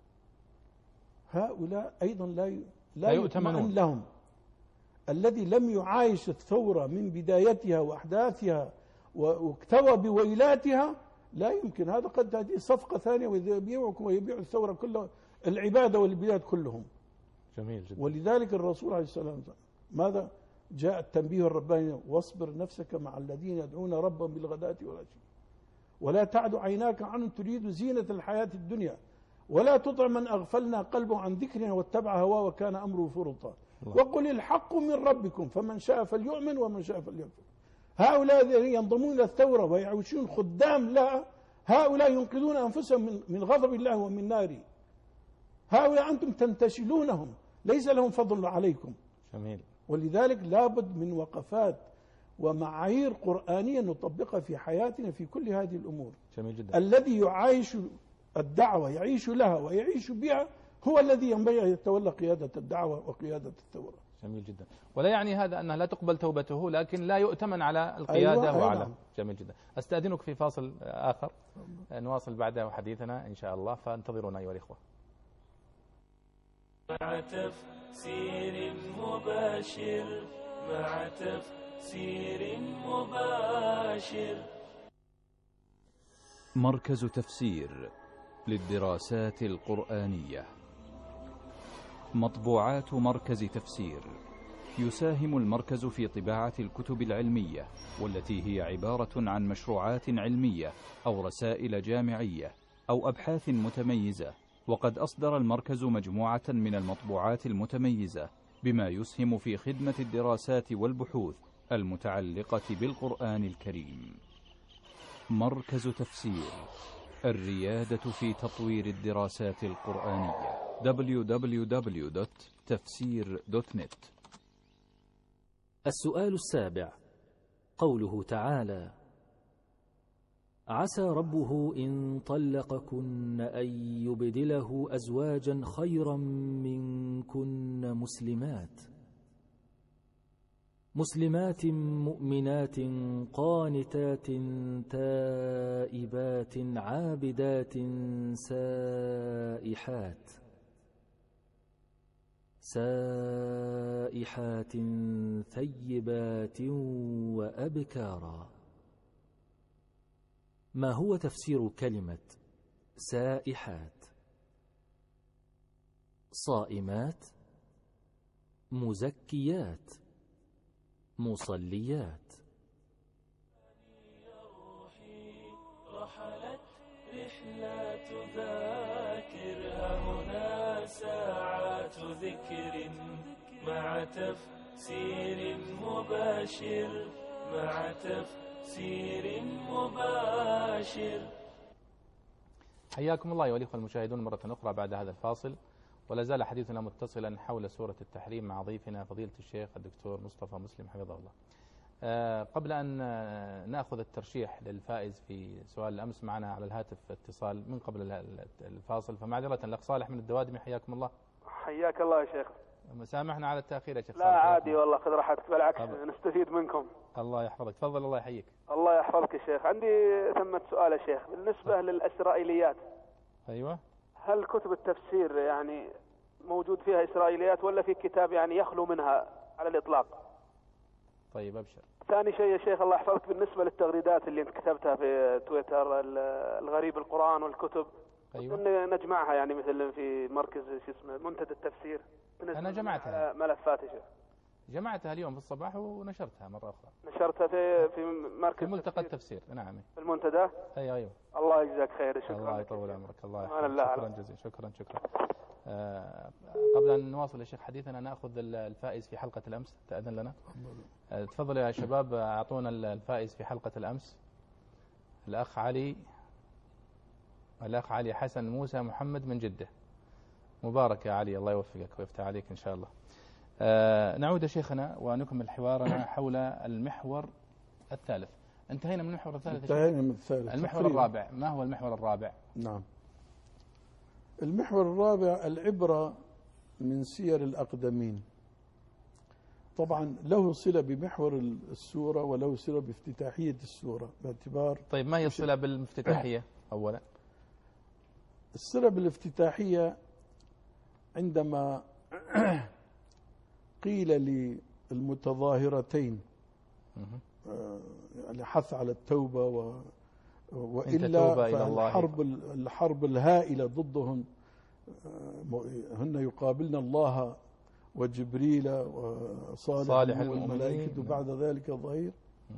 هؤلاء أيضا لا يؤتمن لهم. الذي لم يعايش الثورة من بدايتها وأحداثها واكتوى بويلاتها لا يمكن. هذا قد تأتي صفقة ثانية ويبيعكم ويبيع الثورة كلها، العبادة والبلاد كلهم. جميل جدا. ولذلك الرسول عليه الصلاة والسلام ماذا جاء التنبيه الرباني: واصبر نفسك مع الذين يدعون ربهم بالغداة والعشي ولا تعد عيناك عنهم تريد زينة الحياة الدنيا ولا تطع من أغفلنا قلبه عن ذكرنا واتبع هواه وكان أمره فرطا وقل الحق من ربكم فمن شاء فليؤمن ومن شاء فليكفر. هؤلاء الذين ينضمون إلى الثورة ويعيشون خدام لها، هؤلاء ينقذون أنفسهم من غضب الله ومن ناره. هؤلاء أنتم تنتشلونهم، ليس لهم فضل عليكم. جميل. ولذلك لابد من وقفات ومعايير قرآنية نطبقها في حياتنا في كل هذه الأمور. جميل جدا. الذي يعايش الدعوة يعيش لها ويعيش بها هو الذي ينبغي أن يتولى قيادة الدعوة وقيادة الثورة. جميل جدا. ولا يعني هذا أنها لا تقبل توبته، لكن لا يؤتمن على القيادة وعلى. جميل جدا. أستأذنك في فاصل آخر نواصل بعده حديثنا إن شاء الله، فانتظرونا أيها الإخوة. مع تفسير مباشر، مع تفسير مباشر. مركز تفسير للدراسات القرآنية. مطبوعات مركز تفسير. يساهم المركز في طباعة الكتب العلمية والتي هي عبارة عن مشروعات علمية أو رسائل جامعية أو أبحاث متميزة. وقد أصدر المركز مجموعة من المطبوعات المتميزة بما يسهم في خدمة الدراسات والبحوث المتعلقة بالقرآن الكريم. مركز تفسير، الريادة في تطوير الدراسات القرآنية. www.tafsir.net. السؤال السابع: قوله تعالى: عسى ربه إن طلقكن أن يبدله أزواجا خيرا منكن مسلمات مؤمنات قانتات تائبات عابدات سائحات ثيبات وأبكارا. ما هو تفسير كلمة سائحات؟ صائمات، مزكيات، مصليات. رحلت رحلات ذاكرها هنا ساعات ذكر مع تفسير مباشر. حياكم الله أيها الأخوة المشاهدون مرة أخرى بعد هذا الفاصل، ولا زال حديثنا متصلا حول سورة التحريم مع ضيفنا فضيلة الشيخ الدكتور مصطفى مسلم حفظه الله. قبل أن نأخذ الترشيح للفائز في سؤال الأمس، معنا على الهاتف اتصال من قبل الفاصل، فمعذرة الأخ صالح من الدوادمي، حياكم الله. حياك الله يا شيخ. سامحنا على التأخير يا شيخ. لا عادي والله، خذ راحتك، بالعكس نستفيد منكم. الله يحفظك، تفضل الله يحييك. الله يحفظك يا شيخ. عندي ثمة سؤال يا شيخ بالنسبة للإسرائيليات. أيوة. هل كتب التفسير يعني موجود فيها إسرائيليات ولا في كتاب يعني يخلو منها على الإطلاق؟ طيب أبشر. ثاني شيء يا شيخ الله يحفظك، بالنسبة للتغريدات اللي انت كتبتها في تويتر، الغريب القرآن والكتب. أيوة. نجمعها يعني مثل في مركز شو اسمه منتدى التفسير. أنا جمعتها ملفات يا شيخ. جمعتها اليوم في الصباح ونشرتها مرة أخرى. نشرتها في مركز في ملتقى التفسير. نعم في المنتدى. أيوة. الله يجزاك خير. شكرا. الله يطول عمرك. الله يحفظك. شكرا جزيلا. شكرا. قبل أن نواصل يا شيخ حديثنا، نأخذ الفائز في حلقة الأمس، تأذن لنا. تفضل يا شباب، أعطونا الفائز في حلقة الأمس. الأخ علي حسن موسى محمد من جدة. مبارك يا علي، الله يوفقك ويفتح عليك إن شاء الله. نعود يا شيخنا ونكمل حوارنا حول المحور الثالث. انتهينا من المحور الثالث. انتهينا من الثالث. المحور الرابع، ما هو المحور الرابع؟ نعم، المحور الرابع العبرة من سير الأقدمين. طبعا له صلة بمحور السورة وله صلة بافتتاحية السورة باعتبار. طيب ما هي الصلة بالافتتاحية أولا؟ الصلة بالافتتاحية عندما قيل للمتظاهرتين الحث على التوبة وإلا فالحرب الهائلة ضدهم، هن يقابلن الله وجبريل وصالح والملائكة بعد ذلك ظهير.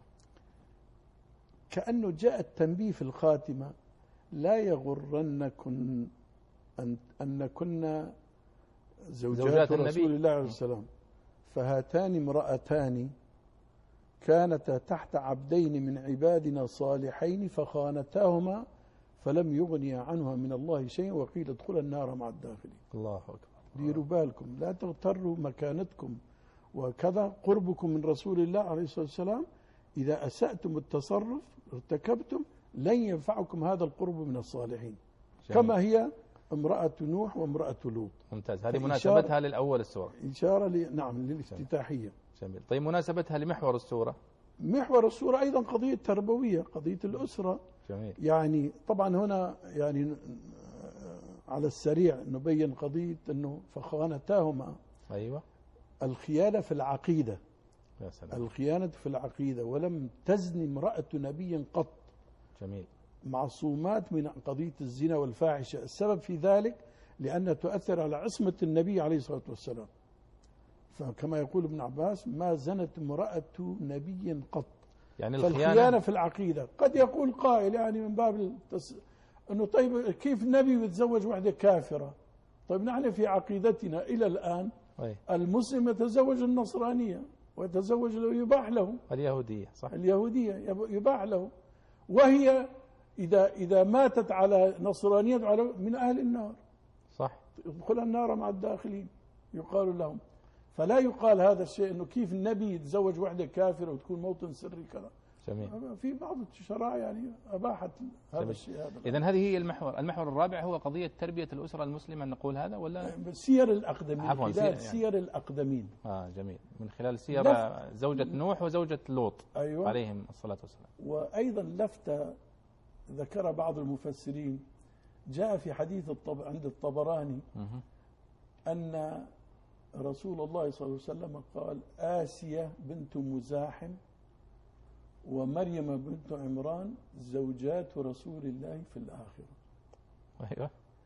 كأنه جاء التنبيه في الخاتمة: لا يغرنكن أن كنا زوجات رسول الله عليه السلام، فهاتان امرأتان كانتا تحت عبدين من عبادنا صالحين فخانتاهما فلم يغنيا عنها من الله شيء وقيل ادخلا النار مع الداخلين. الله أكبر. ديروا بالكم، لا تغتروا مكانتكم وكذا قربكم من رسول الله عليه الصلاة والسلام. إذا أسأتم التصرف ارتكبتم لن ينفعكم هذا القرب من الصالحين. جميل. كما هي امرأة نوح وامرأة لوط. ممتاز. هذه مناسبتها للأول السورة. إشارة نعم للافتتاحية. جميل. طيب مناسبتها لمحور السورة؟ محور السورة أيضا قضية تربوية، قضية الأسرة. جميل. يعني طبعا هنا يعني على السريع نبين قضية أنه فخانتاهما. أيوة. الخيانة في العقيدة. يا سلام. الخيانة في العقيدة، ولم تزن امرأة نبي قط. جميل. معصومات من قضية الزنا والفاحشة. السبب في ذلك لأنها تؤثر على عصمة النبي عليه الصلاة والسلام. فكما يقول ابن عباس: ما زنت امرأة نبي قط. يعني الخيانة في العقيدة. قد يقول قائل يعني من باب أنه طيب كيف النبي يتزوج وحدة كافرة؟ طيب نحن في عقيدتنا إلى الآن المسلم يتزوج النصرانية ويتزوج يباح له اليهودية. صح. اليهودية يباح له، وهي إذا ماتت على نصرانية من أهل النار. صح. يدخل النار مع الداخلين يقال لهم. فلا يقال هذا الشيء أنه كيف النبي يتزوج وحدة كافرة وتكون موطن سري كذا. جميل. في بعض الشرائع يعني أباحت هذا الشيء. إذن هذه هي المحور الرابع هو قضية تربية الأسرة المسلمة، نقول هذا ولا سير الأقدمين، عفوا خلال سير الأقدمين. جميل، من خلال سير زوجة نوح وزوجة لوط. أيوة. عليهم الصلاة والسلام. وأيضا لفتة ذكر بعض المفسرين، جاء في حديث عند الطبراني أن رسول الله صلى الله عليه وسلم قال: آسية بنت مزاحم ومريم بنت عمران زوجات رسول الله في الآخرة. أيوة.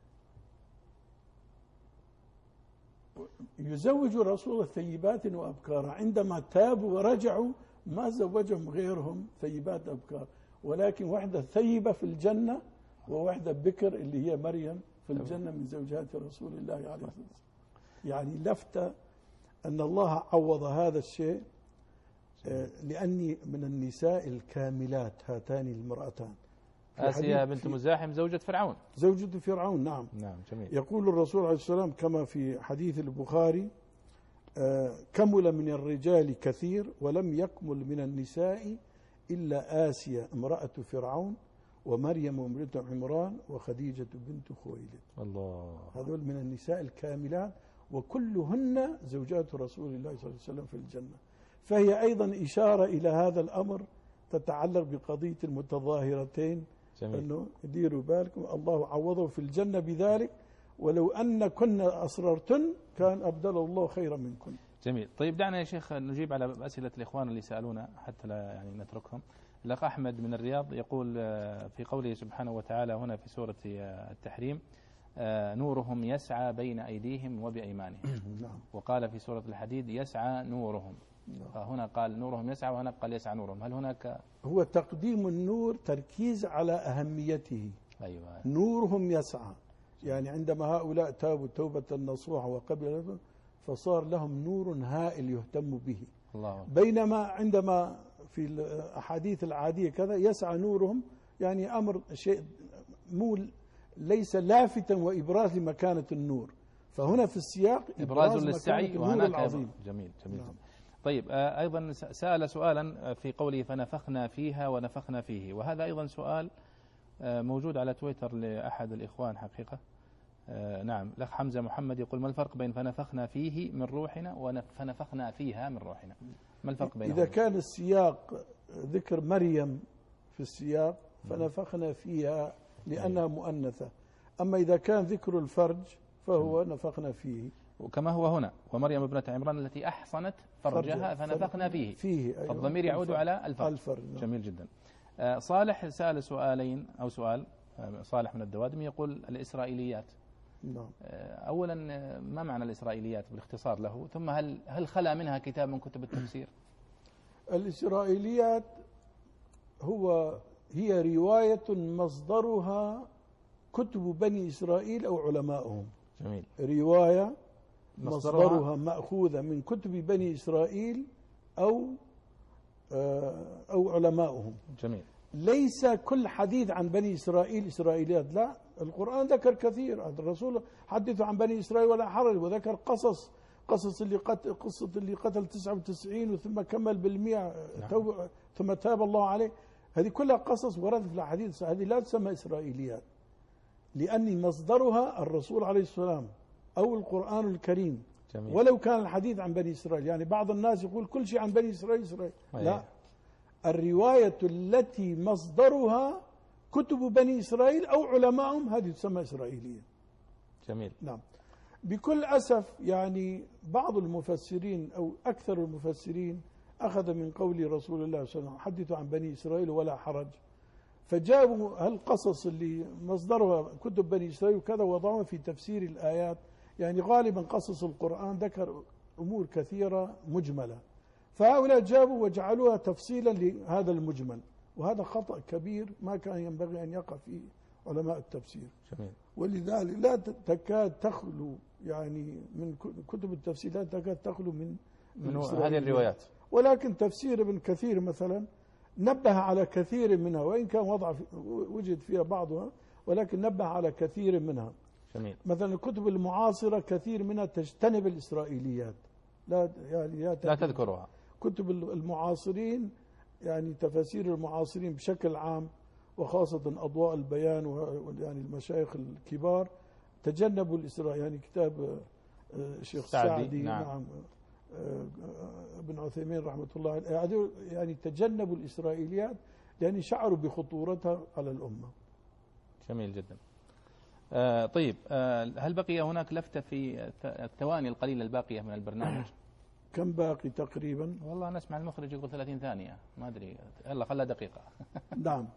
يزوج الرسول الثيبات وأبكارا، عندما تابوا ورجعوا ما زوجهم غيرهم ثيبات أبكار، ولكن واحدة ثيبة في الجنة وواحدة بكر اللي هي مريم في الجنة من زوجات رسول الله عليه الصلاة والسلام. يعني لفتة أن الله عوض هذا الشيء، لأني من النساء الكاملات هاتان المرأتان. آسيا بنت مزاحم زوجة فرعون. زوجة فرعون، نعم. نعم، جميل. يقول الرسول عليه السلام كما في حديث البخاري: كمل من الرجال كثير ولم يكمل من النساء إلا آسيا امرأة فرعون ومريم بنت عمران وخديجة بنت خويلد. الله. هذول من النساء الكاملات وكلهن زوجات رسول الله صلى الله عليه وسلم في الجنة. فهي أيضا إشارة إلى هذا الأمر تتعلق بقضية المتظاهرتين. جميل. أنه ديروا بالكم الله عوضه في الجنة بذلك، ولو أن كنا أصررتن كان أبدل الله خيرا منكن. جميل. طيب دعنا يا شيخ نجيب على أسئلة الإخوان اللي سألونا حتى لا يعني نتركهم. الأخ أحمد من الرياض يقول في قوله سبحانه وتعالى هنا في سورة التحريم: نورهم يسعى بين أيديهم وبأيمانهم. نعم. وقال في سورة الحديد: يسعى نورهم. فهنا قال نورهم يسعى وهنا قال يسعى نورهم. هل هناك هو تقديم النور تركيز على أهميته؟ أيوة. نورهم يسعى، يعني عندما هؤلاء تابوا توبة نصوحة وقبلوا فصار لهم نور هائل يهتم به. الله. بينما عندما في الأحاديث العادية كذا يسعى نورهم، يعني أمر شيء ليس لافتا وإبراز لمكانة النور، فهنا في السياق إبراز للسعي وهناك العظيم. جميل جميل. نعم. طيب أيضا سأل سؤالا في قوله فنفخنا فيها ونفخنا فيه، وهذا أيضا سؤال موجود على تويتر لأحد الإخوان حقيقة. نعم، الأخ حمزة محمد يقول: ما الفرق بين فنفخنا فيه من روحنا وفنفخنا فيها من روحنا؟ ما الفرق بينهم؟ إذا كان السياق ذكر مريم في السياق فنفخنا فيها لأنها مؤنثة، أما إذا كان ذكر الفرج فهو نفخنا فيه، وكما هو هنا: ومريم ابنة عمران التي أحصنت فرجها فنفخنا فيه. أيوة. فالضمير يعود على الفرج. نعم. جميل جدا. صالح سأل سؤالين أو سؤال. صالح من الدوادم يقول: الإسرائيليات. نعم. أولا ما معنى الإسرائيليات بالاختصار له؟ ثم هل خلا منها كتاب من كتب التفسير؟ الإسرائيليات هي رواية مصدرها كتب بني إسرائيل أو علماؤهم. جميل. رواية مصدرها مأخوذة من كتب بني إسرائيل أو علماؤهم. جميل. ليس كل حديث عن بني إسرائيل إسرائيليات، لا، القرآن ذكر كثير، الرسول حدثوا عن بني إسرائيل ولا حرج، وذكر قصص قصة اللي قتل 99 ثم كمل بالمئة. نعم. ثم تاب الله عليه. هذه كلها قصص وردت في الحديث، هذه لا تسمى إسرائيليات، لأن مصدرها الرسول عليه السلام أو القرآن الكريم. جميل. ولو كان الحديث عن بني إسرائيل، يعني بعض الناس يقول كل شيء عن بني إسرائيل. لا، الرواية التي مصدرها كتب بني إسرائيل أو علمائهم هذه تسمى إسرائيلية. جميل. نعم. بكل أسف يعني بعض المفسرين أو أكثر المفسرين أخذ من قول رسول الله صلى الله عليه وسلم: حدثوا عن بني إسرائيل ولا حرج، فجابوا هالقصص اللي مصدرها كتب بني إسرائيل وكذا وضعوها في تفسير الآيات. يعني غالبا قصص القرآن ذكر أمور كثيرة مجملة، فهؤلاء جابوا وجعلوها تفصيلا لهذا المجمل، وهذا خطأ كبير ما كان ينبغي أن يقع فيه علماء التفسير. جميل. ولذلك لا تكاد تخلو يعني من كتب التفسير، لا تكاد تخلو من هذه الروايات. ولكن تفسير ابن كثير مثلا نبه على كثير منها، وإن كان وجد فيها بعضها، ولكن نبه على كثير منها. جميل. مثلا الكتب المعاصرة كثير منها تجتنب الإسرائيليات، لا تذكرها. كتب المعاصرين يعني تفاسير المعاصرين بشكل عام وخاصة أضواء البيان يعني المشايخ الكبار تجنبوا الإسراء، يعني كتاب الشيخ السعدي نعم ابن عثيمين رحمة الله عليه، يعني تجنبوا الإسرائيليات لأن شعروا بخطورتها على الأمة. جميل جدا. طيب، هل بقي هناك لفتة في الثواني القليلة الباقية من البرنامج؟ كم باقي تقريبا؟ والله نسمع المخرج يقول 30 ثانية، ما أدري، يلا خلها دقيقة. نعم.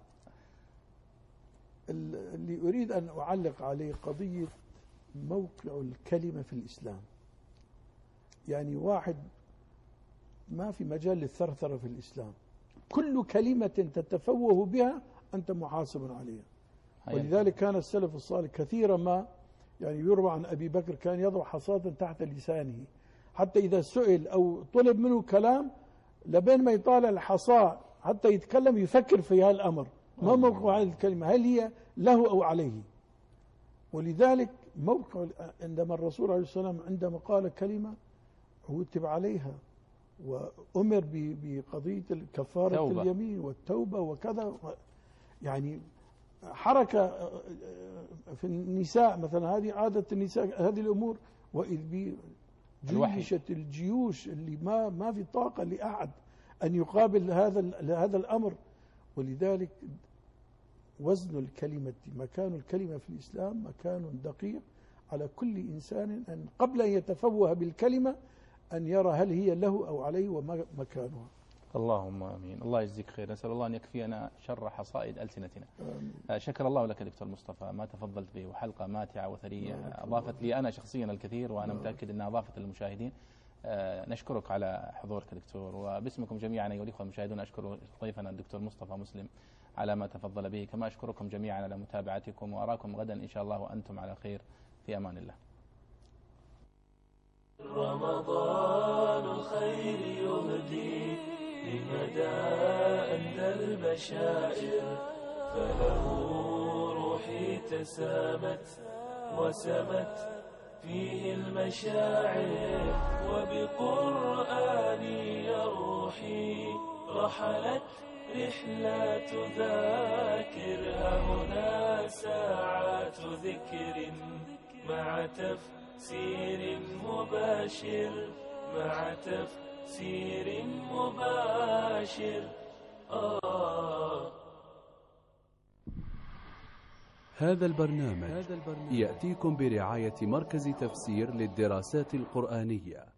اللي أريد أن أعلق عليه قضية موقع الكلمة في الإسلام. يعني واحد ما في مجال للثرثرة في الإسلام، كل كلمة تتفوه بها أنت محاسب عليها. ولذلك كان السلف الصالح كثيرا ما يعني يروى عن أبي بكر كان يضع حصاة تحت لسانه، حتى إذا سئل أو طلب منه كلام لبين ما يطالع الحصاة حتى يتكلم يفكر في هذا الأمر، ما موقع هذه الكلمة، هل هي له أو عليه. ولذلك موقع عندما الرسول عليه السلام عندما قال كلمة عوتب عليها وأمر بقضية كفارة اليمين والتوبة وكذا. يعني حركة في النساء مثلا، هذه عادة النساء هذه الأمور، وإذ جيشت الجيوش اللي ما في طاقة لأحد أن يقابل هذا الأمر. ولذلك وزن الكلمة، مكان الكلمة في الإسلام مكان دقيق على كل إنسان أن قبل أن يتفوه بالكلمة أن يرى هل هي له أو عليه وما مكانها. اللهم آمين. الله يجزيك خير. نسأل الله أن يكفينا شر حصائد ألسنتنا. شكر الله لك دكتور مصطفى ما تفضلت به، وحلقة ماتعة وثرية أضافت لي أنا شخصيا الكثير، وأنا متأكد أنها أضافت للمشاهدين. نشكرك على حضورك دكتور، وباسمكم جميعا أيها الإخوة المشاهدون أشكر ضيفنا الدكتور مصطفى مسلم على ما تفضل به، كما أشكركم جميعا على متابعتكم، وأراكم غدا إن شاء الله وأنتم على خير، في أمان الله. رمضان الخير يهدي لمدى أندى البشائر، فله روحي تسامت وسمت فيه المشاعر، وبقرآني يا روحي رحلت رحلات ذاكر، هنا ساعات ذكر مع تفسير مباشر، مع تفسير مباشر. هذا البرنامج يأتيكم برعاية مركز تفسير للدراسات القرآنية.